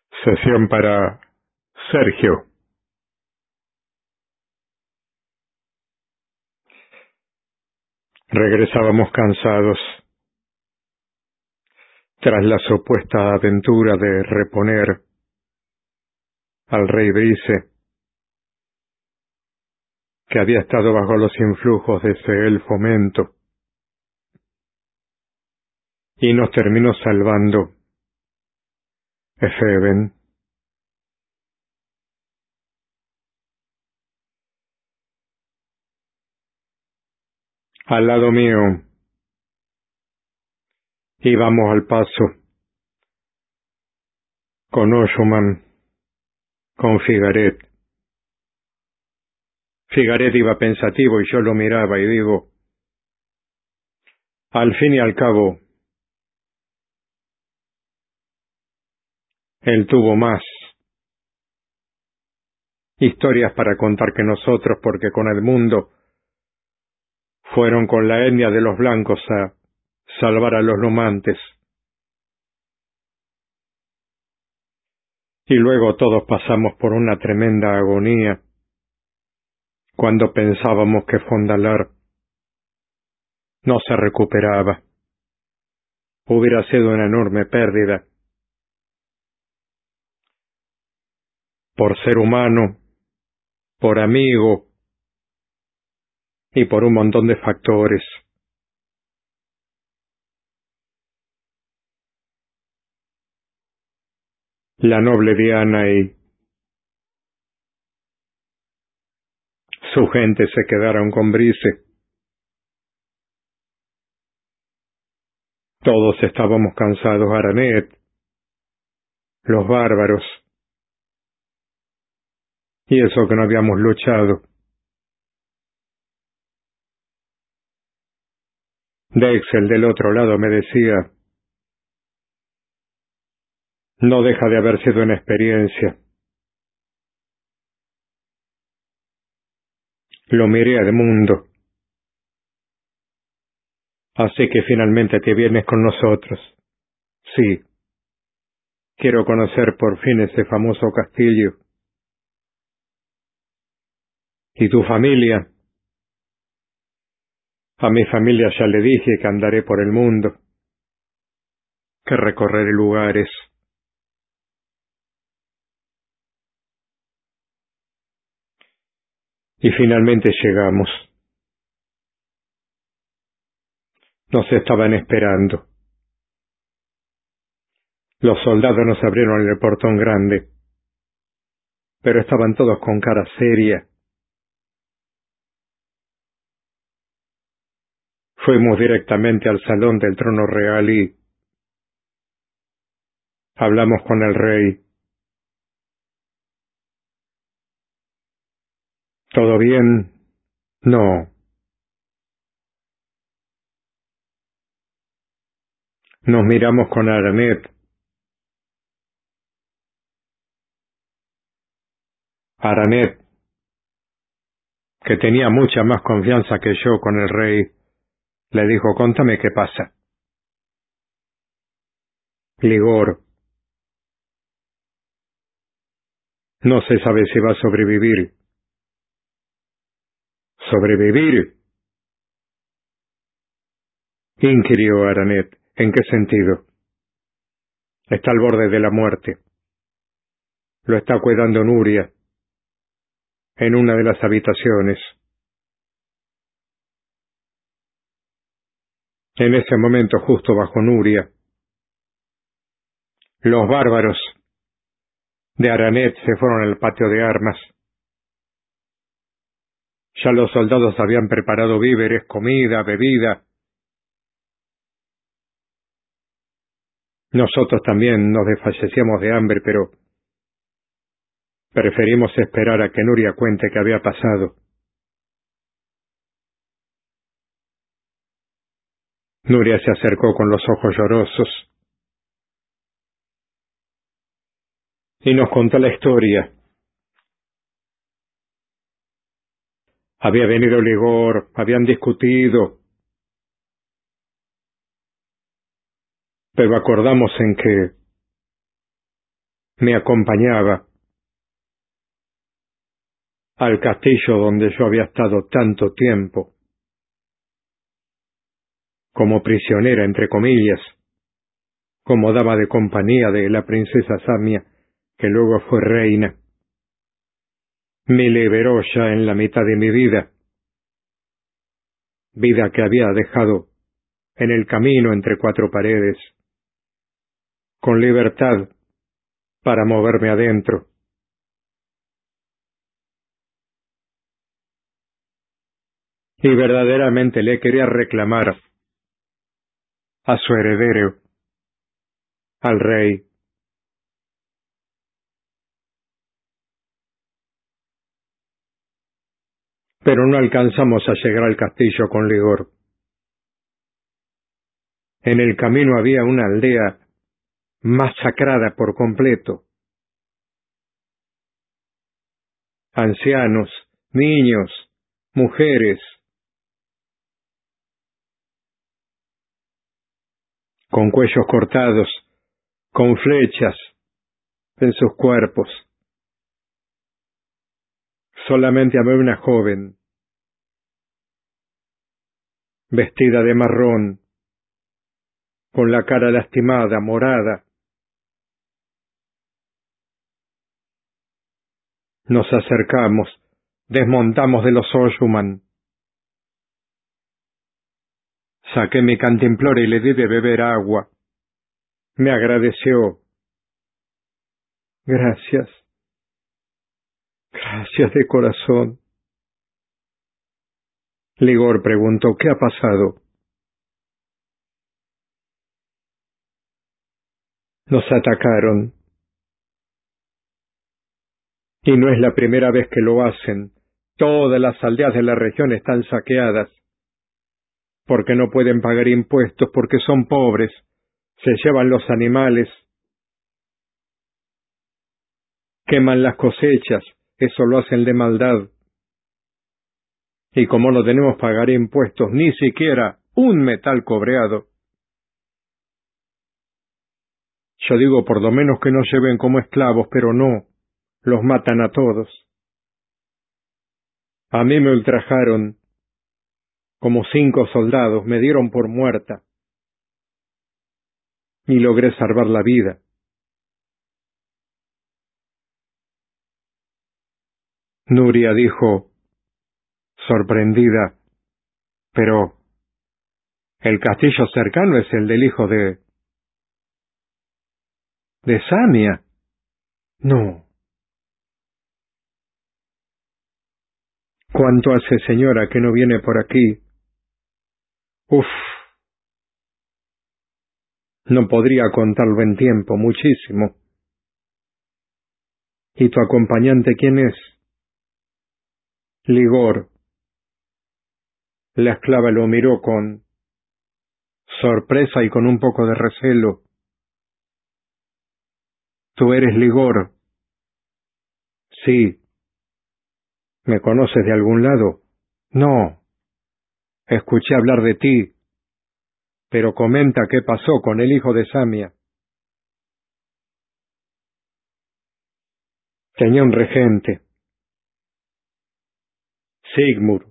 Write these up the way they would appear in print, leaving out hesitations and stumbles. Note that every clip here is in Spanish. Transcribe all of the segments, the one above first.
Sesión para Sergio. Regresábamos cansados tras la supuesta aventura de reponer al rey Brice, que había estado bajo los influjos de ese elfo Mento, y nos terminó salvando Efeben. Al lado mío íbamos al paso, con Oshuman, con Figaret. Figaret iba pensativo y yo lo miraba y digo, al fin y al cabo, él tuvo más historias para contar que nosotros, porque con el mundo fueron con la etnia de los blancos a salvar a los numantes. Y luego todos pasamos por una tremenda agonía cuando pensábamos que Fondalar no se recuperaba. Hubiera sido una enorme pérdida por ser humano, por amigo y por un montón de factores. La noble Diana y su gente se quedaron con Brice. Todos estábamos cansados, Aranet, los bárbaros, y eso que no habíamos luchado. Dexel del otro lado me decía, no deja de haber sido una experiencia. Lo miré al mundo. Así que finalmente te vienes con nosotros. Sí. Quiero conocer por fin ese famoso castillo. ¿Y tu familia? A mi familia ya le dije que andaré por el mundo, que recorreré lugares. Y finalmente llegamos. Nos estaban esperando. Los soldados nos abrieron el portón grande, pero estaban todos con cara seria. Fuimos directamente al salón del trono real y hablamos con el rey. ¿Todo bien? No. Nos miramos con Aranet. Aranet, que tenía mucha más confianza que yo con el rey, le dijo, contame qué pasa. Ligor, no se sabe si va a sobrevivir. ¿Sobrevivir? Inquirió Aranet. ¿En qué sentido? Está al borde de la muerte. Lo está cuidando Nuria, en una de las habitaciones. En ese momento, justo bajo Nuria, los bárbaros de Aranet se fueron al patio de armas. Ya los soldados habían preparado víveres, comida, bebida. Nosotros también nos desfallecíamos de hambre, pero preferimos esperar a que Nuria cuente qué había pasado. Nuria se acercó con los ojos llorosos y nos contó la historia. Había venido Ligor, habían discutido, pero acordamos en que me acompañaba al castillo donde yo había estado tanto tiempo, como prisionera, entre comillas, como dama de compañía de la princesa Samia, que luego fue reina. Me liberó ya en la mitad de mi vida que había dejado en el camino entre cuatro paredes, con libertad para moverme adentro. Y verdaderamente le quería reclamar a su heredero, al rey. Pero no alcanzamos a llegar al castillo con Ligor. En el camino había una aldea masacrada por completo. Ancianos, niños, mujeres, con cuellos cortados, con flechas en sus cuerpos. Solamente había una joven, vestida de marrón, con la cara lastimada, morada. Nos acercamos, desmontamos de los Oyuman. Saqué mi cantimplora y le di de beber agua. Me agradeció. Gracias. Gracias de corazón. Ligor preguntó, ¿qué ha pasado? Nos atacaron. Y no es la primera vez que lo hacen. Todas las aldeas de la región están saqueadas, porque no pueden pagar impuestos, porque son pobres, se llevan los animales, queman las cosechas, eso lo hacen de maldad. Y como no tenemos que pagar impuestos, ni siquiera un metal cobreado, yo digo por lo menos que nos lleven como esclavos, pero no, los matan a todos. A mí me ultrajaron como 5 soldados, me dieron por muerta, y logré salvar la vida. Nuria dijo, sorprendida, pero el castillo cercano es el del hijo de Samia. No. ¿Cuánto hace, señora, que no viene por aquí? Uf. No podría contarlo en tiempo, muchísimo. ¿Y tu acompañante quién es? Ligor. La esclava lo miró con sorpresa y con un poco de recelo. ¿Tú eres Ligor? Sí. ¿Me conoces de algún lado? No. Escuché hablar de ti. Pero comenta qué pasó con el hijo de Samia. Tenía un regente. Sigmur.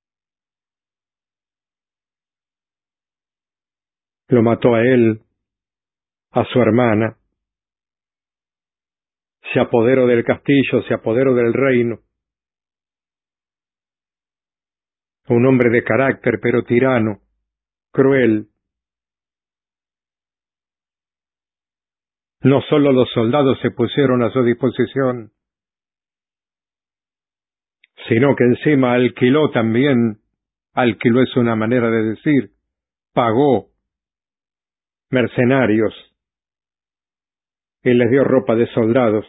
Lo mató a él, a su hermana. Se apoderó del castillo, se apoderó del reino. Un hombre de carácter, pero tirano, cruel. No solo los soldados se pusieron a su disposición, sino que encima alquiló también, alquiló es una manera de decir, pagó mercenarios y les dio ropa de soldados.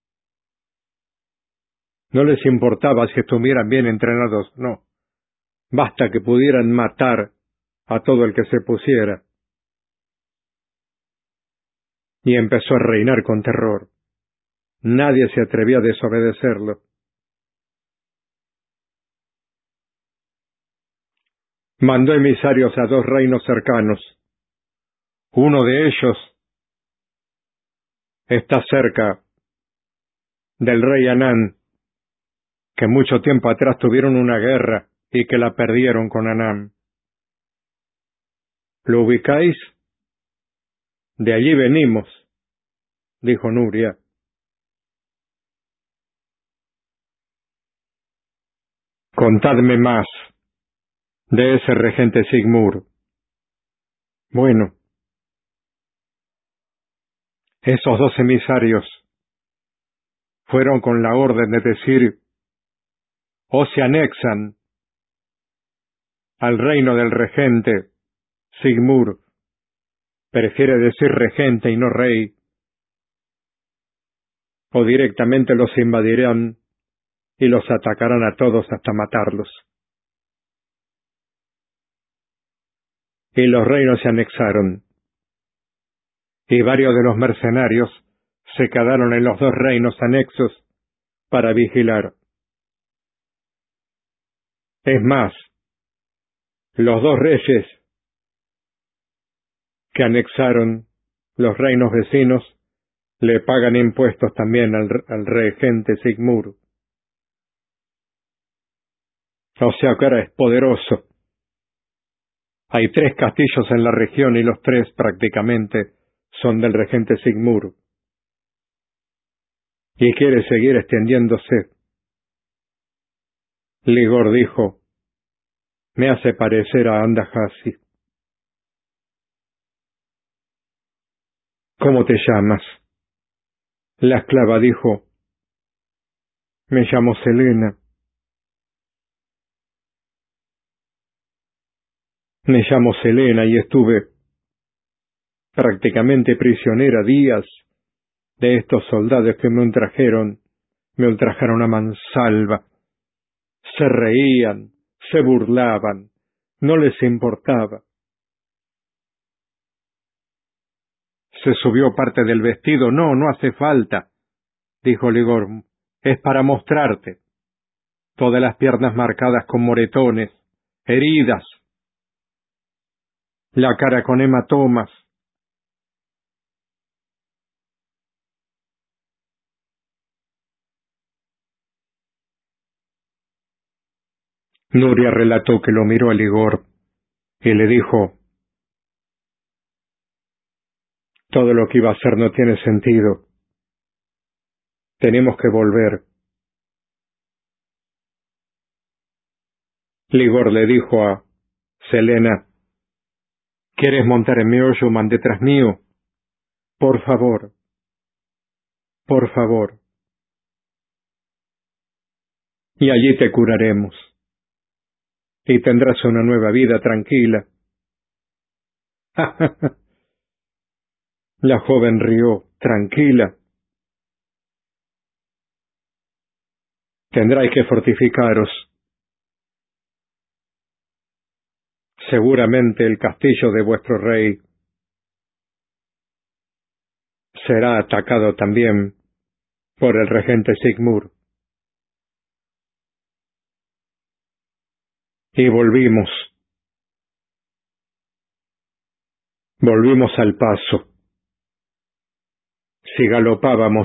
No les importaba si estuvieran bien entrenados, no. Basta que pudieran matar a todo el que se pusiera. Y empezó a reinar con terror. Nadie se atrevía a desobedecerlo. Mandó emisarios a 2 reinos cercanos. Uno de ellos está cerca del rey Anán, que mucho tiempo atrás tuvieron una guerra y que la perdieron con Anán. ¿Lo ubicáis? De allí venimos, dijo Nuria. Contadme más de ese regente Sigmur. Bueno, esos 2 emisarios fueron con la orden de decir, o se anexan al reino del regente Sigmur, prefiere decir regente y no rey, o directamente los invadirán y los atacarán a todos hasta matarlos. Y los reinos se anexaron, y varios de los mercenarios se quedaron en los 2 reinos anexos para vigilar. Es más, los 2 reyes que anexaron los reinos vecinos le pagan impuestos también al regente Sigmur. O sea que ahora es poderoso. Hay 3 castillos en la región y los 3 prácticamente son del regente Sigmur. Y quiere seguir extendiéndose. Ligor dijo, me hace parecer a Andahasi. ¿Cómo te llamas? La esclava dijo, me llamo Selena. Me llamo Selena y estuve prácticamente prisionera días de estos soldados que me ultrajaron a mansalva. Se reían, se burlaban, no les importaba. Se subió parte del vestido. No, no hace falta, dijo Ligor. Es para mostrarte. Todas las piernas marcadas con moretones, heridas, la cara con hematomas. Nuria relató que lo miró a Ligor y le dijo, todo lo que iba a hacer no tiene sentido. Tenemos que volver. Ligor le dijo a Selena, ¿quieres montar en mi Ojuman detrás mío? Por favor, por favor. Y allí te curaremos. Y tendrás una nueva vida tranquila. La joven rió, tranquila. Tendráis que fortificaros. Seguramente el castillo de vuestro rey será atacado también por el regente Sigmur. Y volvimos al paso. Si galopábamos,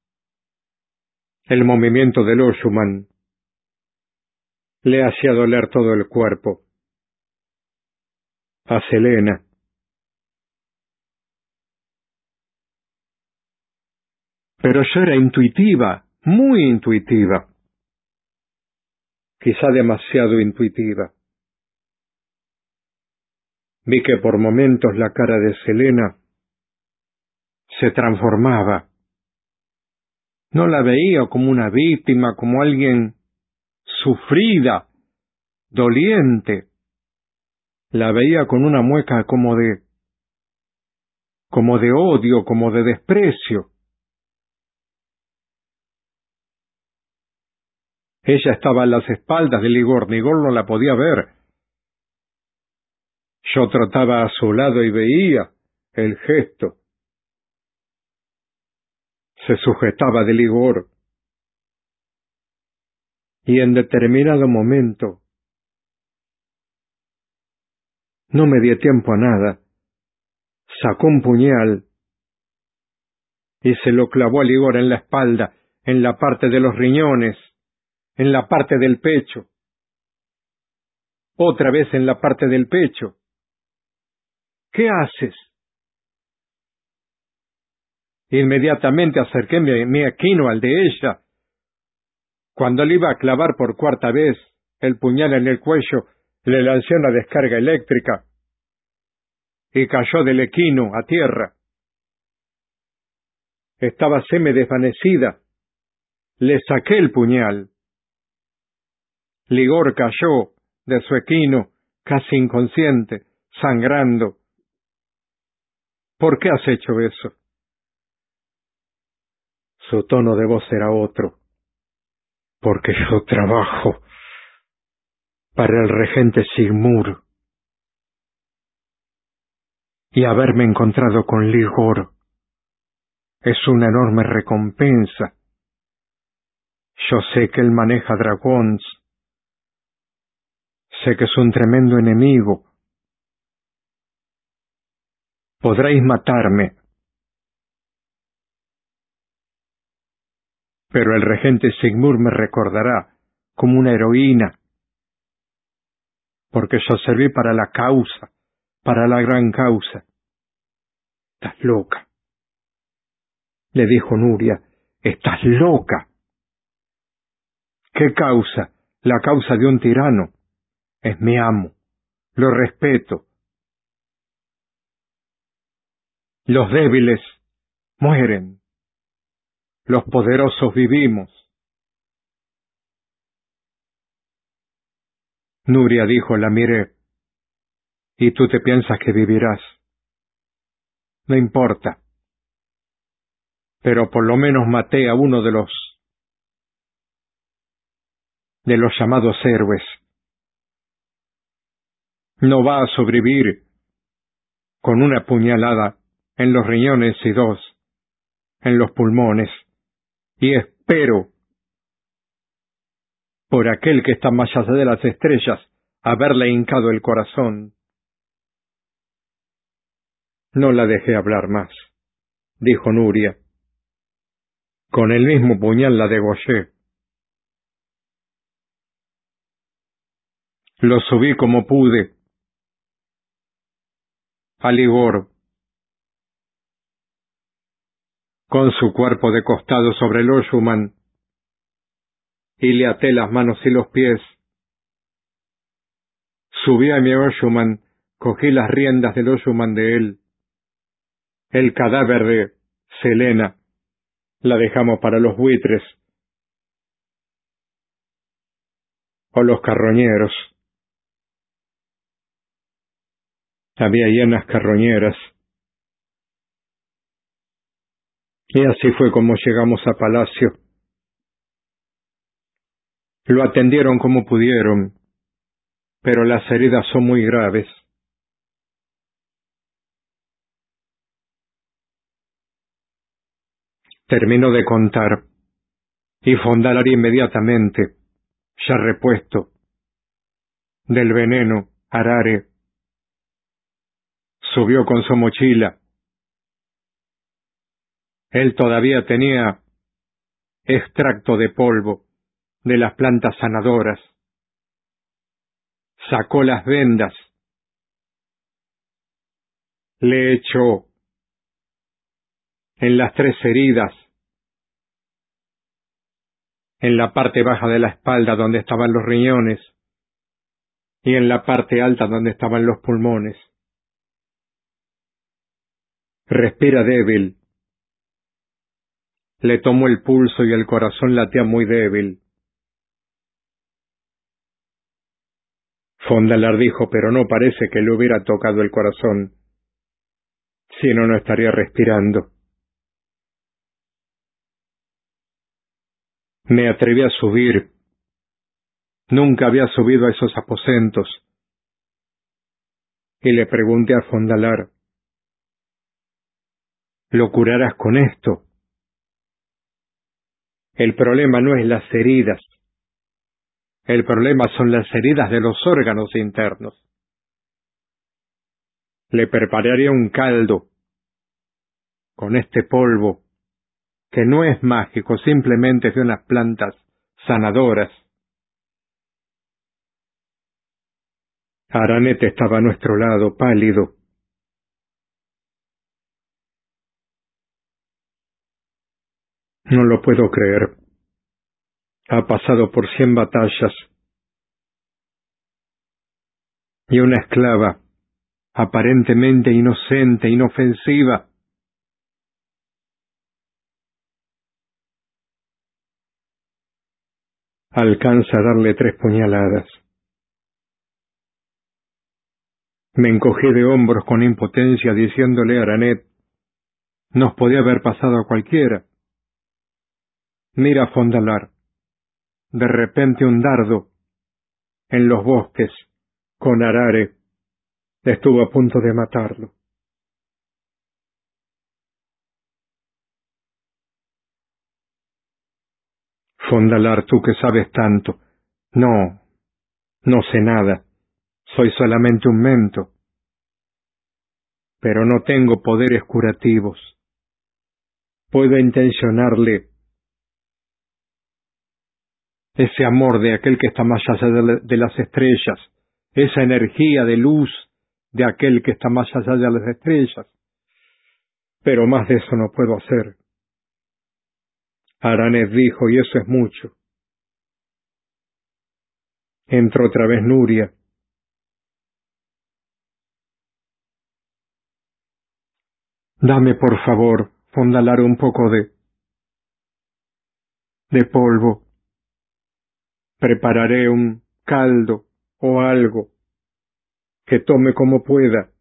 el movimiento del Ojuman le hacía doler todo el cuerpo. A Selena. Pero yo era intuitiva, muy intuitiva. Quizá demasiado intuitiva. Vi que por momentos la cara de Selena se transformaba. No la veía como una víctima, como alguien sufrida, doliente. La veía con una mueca como de odio, como de desprecio. Ella estaba a las espaldas de Ligor. Ligor no la podía ver. Yo trotaba a su lado y veía el gesto. Se sujetaba de Ligor. Y en determinado momento, no me dio tiempo a nada, sacó un puñal y se lo clavó a Ligor en la espalda, en la parte de los riñones, en la parte del pecho, otra vez en la parte del pecho. ¿Qué haces? Inmediatamente acerqué mi equino al de ella. Cuando le iba a clavar por cuarta vez el puñal en el cuello, le lancé una descarga eléctrica y cayó del equino a tierra. Estaba semi-desvanecida. Le saqué el puñal. Ligor cayó de su equino, casi inconsciente, sangrando. ¿Por qué has hecho eso? Su tono de voz era otro. Porque yo trabajo para el regente Sigmur. Y haberme encontrado con Ligor es una enorme recompensa. Yo sé que él maneja dragones. Sé que es un tremendo enemigo. Podréis matarme, pero el regente Sigmur me recordará como una heroína, porque yo serví para la causa, para la gran causa. Estás loca, le dijo Nuria, estás loca. ¿Qué causa? La causa de un tirano. Es mi amo, lo respeto. Los débiles mueren, los poderosos vivimos. Nuria dijo, la miré. ¿Y tú te piensas que vivirás? No importa. Pero por lo menos maté a uno de los llamados héroes. No va a sobrevivir con una puñalada en los riñones y dos en los pulmones. Y espero, por aquel que está más allá de las estrellas, haberle hincado el corazón. No la dejé hablar más, dijo Nuria. Con el mismo puñal la degollé. Lo subí como pude a Ligor, con su cuerpo de costado sobre el Oyuman, y le até las manos y los pies. Subí a mi Oyuman, cogí las riendas del Oyuman de él. El cadáver de Selena la dejamos para los buitres o los carroñeros. Había hienas carroñeras. Y así fue como llegamos a palacio. Lo atendieron como pudieron, pero las heridas son muy graves. Terminó de contar, y Fondalar inmediatamente, ya repuesto, del veneno, Arare, subió con su mochila. Él todavía tenía extracto de polvo de las plantas sanadoras. Sacó las vendas, le echó en las 3 heridas, en la parte baja de la espalda donde estaban los riñones y en la parte alta donde estaban los pulmones. Respira débil. Le tomó el pulso y el corazón latía muy débil. Fondalar dijo, pero no parece que le hubiera tocado el corazón. Si no, no estaría respirando. Me atreví a subir. Nunca había subido a esos aposentos. Y le pregunté a Fondalar, ¿lo curarás con esto? El problema no es las heridas. El problema son las heridas de los órganos internos. Le prepararía un caldo con este polvo que no es mágico, simplemente es de unas plantas sanadoras. Aranet estaba a nuestro lado, pálido. No lo puedo creer. Ha pasado por 100 batallas. Y una esclava, aparentemente inocente, inofensiva. Alcanza a darle 3 puñaladas. Me encogí de hombros con impotencia diciéndole a Aranet, nos podía haber pasado a cualquiera. Mira, Fondalar, de repente un dardo, en los bosques, con Arare, estuvo a punto de matarlo. Fondalar, tú que sabes tanto. No, no sé nada. Soy solamente un mento. Pero no tengo poderes curativos. Puedo intencionarle ese amor de aquel que está más allá de las estrellas, esa energía de luz de aquel que está más allá de las estrellas. Pero más de eso no puedo hacer. Aranet dijo, y eso es mucho. Entró otra vez Nuria. Dame, por favor, Fondalar, un poco de polvo. Prepararé un caldo o algo que tome como pueda,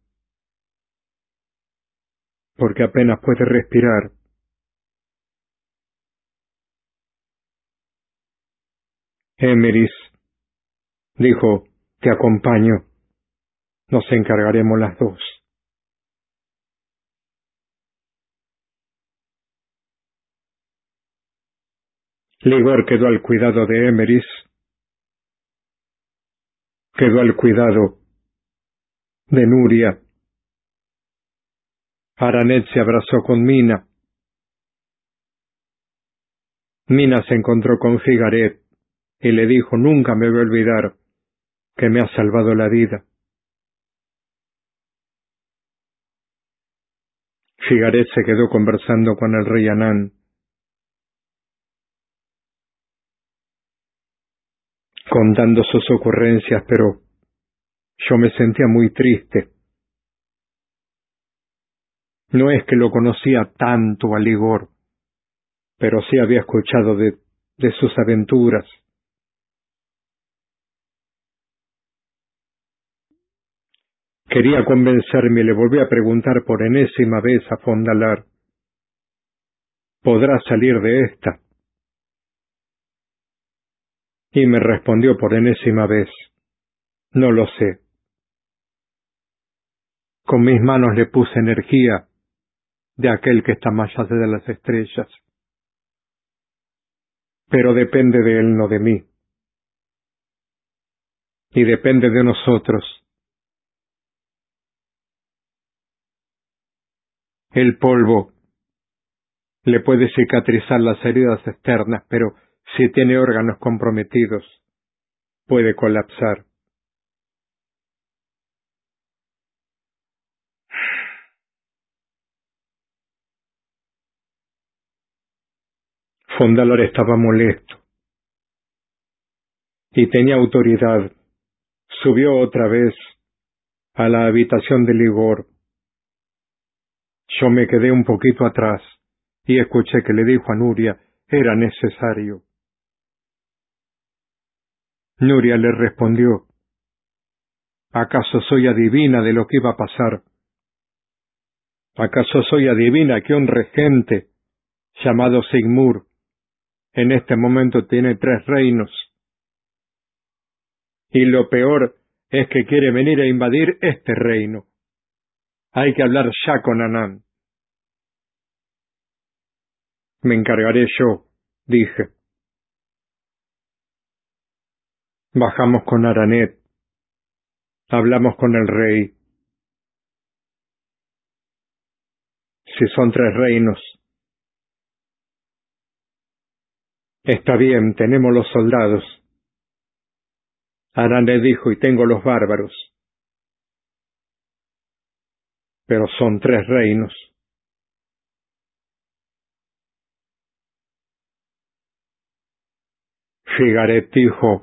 porque apenas puede respirar. Emeris dijo, te acompaño. Nos encargaremos las dos. Ligor quedó al cuidado de Emeris, quedó al cuidado de Nuria. Aranet se abrazó con Mina. Mina se encontró con Figaret y le dijo, nunca me voy a olvidar que me has salvado la vida. Figaret se quedó conversando con el rey Anán, contando sus ocurrencias, pero yo me sentía muy triste. No es que lo conocía tanto a Ligor, pero sí había escuchado de sus aventuras. Quería convencerme y le volví a preguntar por enésima vez a Fondalar, ¿podrá salir de esta? Y me respondió por enésima vez, no lo sé. Con mis manos le puse energía de aquel que está más allá de las estrellas. Pero depende de él, no de mí. Y depende de nosotros. El polvo le puede cicatrizar las heridas externas, pero si tiene órganos comprometidos, puede colapsar. Fondalar estaba molesto y tenía autoridad. Subió otra vez a la habitación de Ligor. Yo me quedé un poquito atrás y escuché que le dijo a Nuria, era necesario. Nuria le respondió, ¿acaso soy adivina de lo que iba a pasar? ¿Acaso soy adivina que un regente llamado Sigmur en este momento tiene 3 reinos? Y lo peor es que quiere venir a invadir este reino. Hay que hablar ya con Anán. Me encargaré yo, dije. Bajamos con Aranet. Hablamos con el rey. Si son 3 reinos, Está bien, tenemos los soldados. Anan le dijo, y tengo los bárbaros. Pero son 3 reinos. Figaret dijo,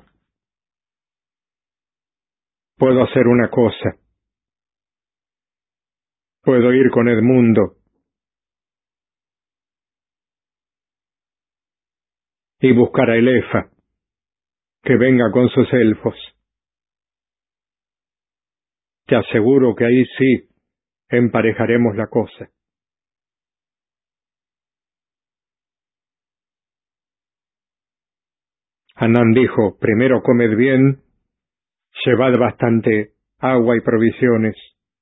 puedo hacer una cosa. Puedo ir con Edmundo y buscar a Elefa, que venga con sus elfos. Te aseguro que ahí sí emparejaremos la cosa. Anán dijo, primero comed bien, llevad bastante agua y provisiones,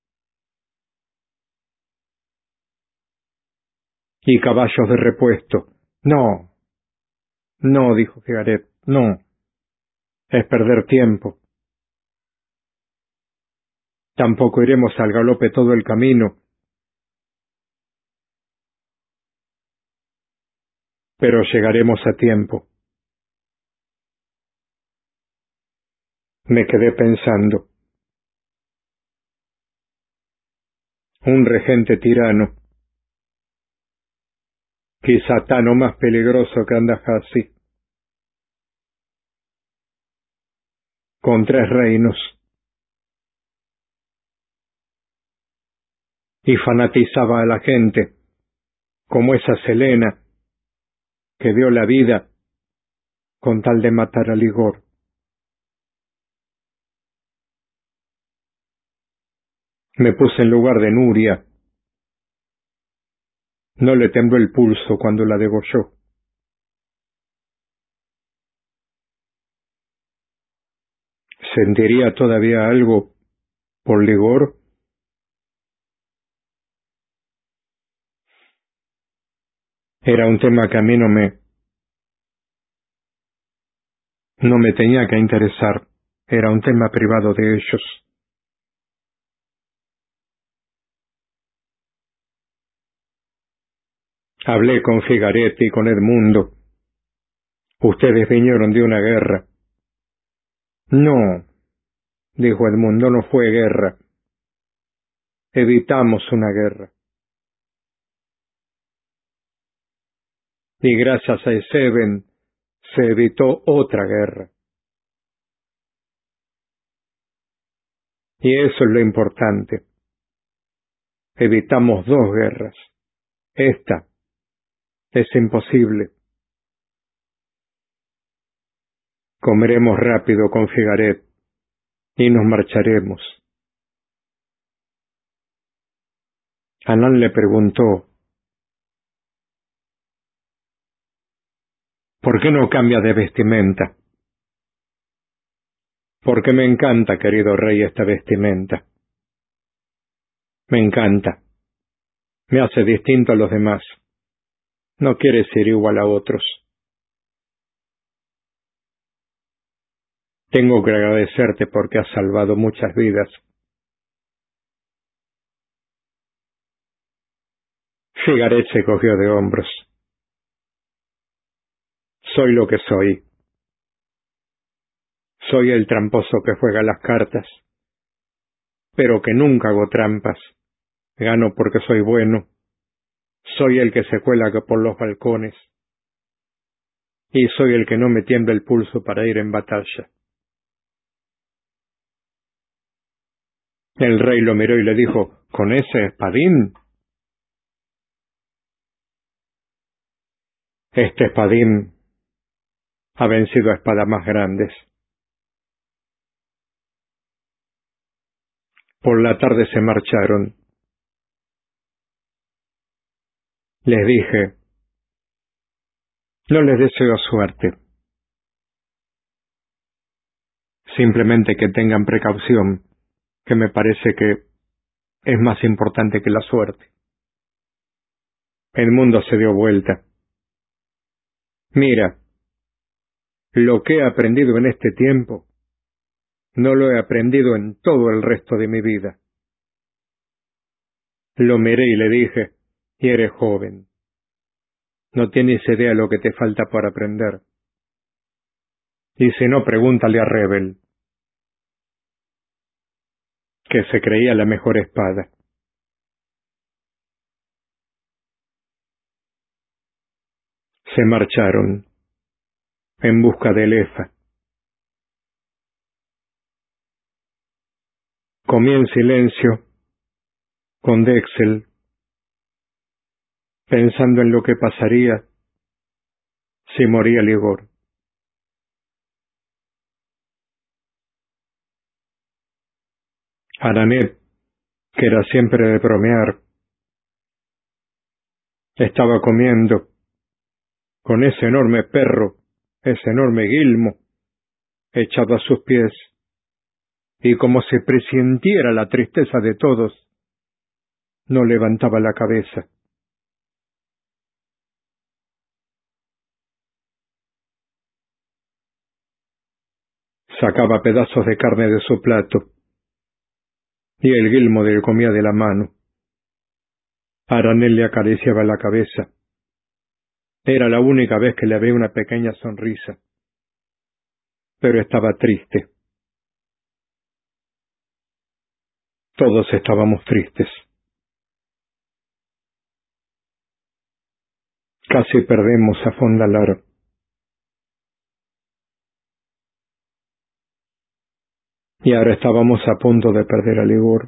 y caballos de repuesto. No, no, dijo Figaret, no, es perder tiempo. Tampoco iremos al galope todo el camino, pero llegaremos a tiempo. Me quedé pensando. Un regente tirano, quizá tan o más peligroso que Andahasi, con 3 reinos, y fanatizaba a la gente, como esa Selena, que dio la vida con tal de matar a Ligor. Me puse en lugar de Nuria. No le tembló el pulso cuando la degolló. ¿Sentiría todavía algo por Ligor? Era un tema que a mí no me tenía que interesar. Era un tema privado de ellos. Hablé con Figaret y con Edmundo. Ustedes vinieron de una guerra. No, dijo Edmundo, no fue guerra. Evitamos una guerra. Y gracias a Eseben se evitó otra guerra. Y eso es lo importante. Evitamos 2 guerras. Esta es imposible. Comeremos rápido con Figaret y nos marcharemos. Anán le preguntó, ¿por qué no cambia de vestimenta? Porque me encanta, querido rey, esta vestimenta. Me encanta. Me hace distinto a los demás. No quiere ser igual a otros. Tengo que agradecerte porque has salvado muchas vidas. Figaret se cogió de hombros. Soy lo que soy. Soy el tramposo que juega las cartas, pero que nunca hago trampas. Gano porque soy bueno. Soy el que se cuela por los balcones. Y soy el que no me tiembla el pulso para ir en batalla. El rey lo miró y le dijo, ¿con ese espadín? Este espadín ha vencido a espadas más grandes. Por la tarde se marcharon. Les dije, no les deseo suerte. Simplemente que tengan precaución, que me parece que es más importante que la suerte. El mundo se dio vuelta. Mira, lo que he aprendido en este tiempo, no lo he aprendido en todo el resto de mi vida. Lo miré y le dije, y eres joven. No tienes idea lo que te falta por aprender. Y si no, pregúntale a Rebel, que se creía la mejor espada. Se marcharon en busca de Elefa. Comí en silencio con Dexel, pensando en lo que pasaría si moría Ligor. Aranet, que era siempre de bromear, estaba comiendo con ese enorme perro, ese enorme Gilmo, echado a sus pies, y como se presintiera la tristeza de todos, no levantaba la cabeza. Sacaba pedazos de carne de su plato, y el Gilmo le comía de la mano. Aranet le acariciaba la cabeza. Era la única vez que le veía una pequeña sonrisa, pero estaba triste. Todos estábamos tristes. Casi perdemos a Fondalar. Y ahora estábamos a punto de perder a Ligor.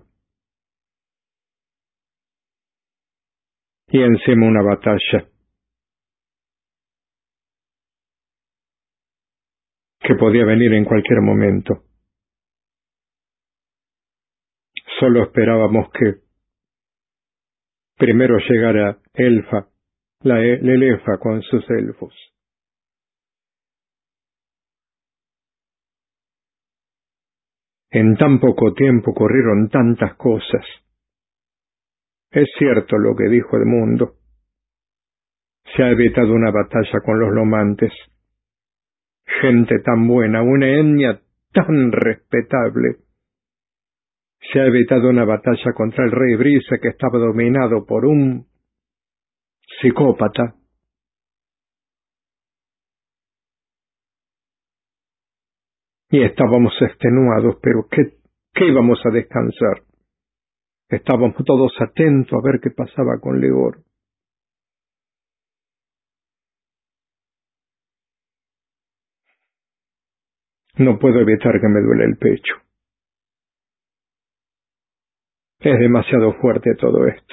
Y encima una batalla que podía venir en cualquier momento. Solo esperábamos que primero llegara Elfa, la Elefa con sus elfos. En tan poco tiempo ocurrieron tantas cosas. Es cierto lo que dijo Edmundo. Se ha evitado una batalla con los lomantes. Gente tan buena, una etnia tan respetable. Se ha evitado una batalla contra el rey Brice, que estaba dominado por un psicópata. Y estábamos extenuados, pero ¿qué íbamos a descansar? Estábamos todos atentos a ver qué pasaba con Ligor. No puedo evitar que me duele el pecho. Es demasiado fuerte todo esto.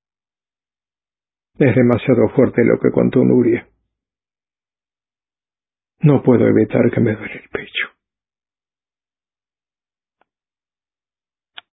Es demasiado fuerte lo que contó Nuria. No puedo evitar que me duele el pecho.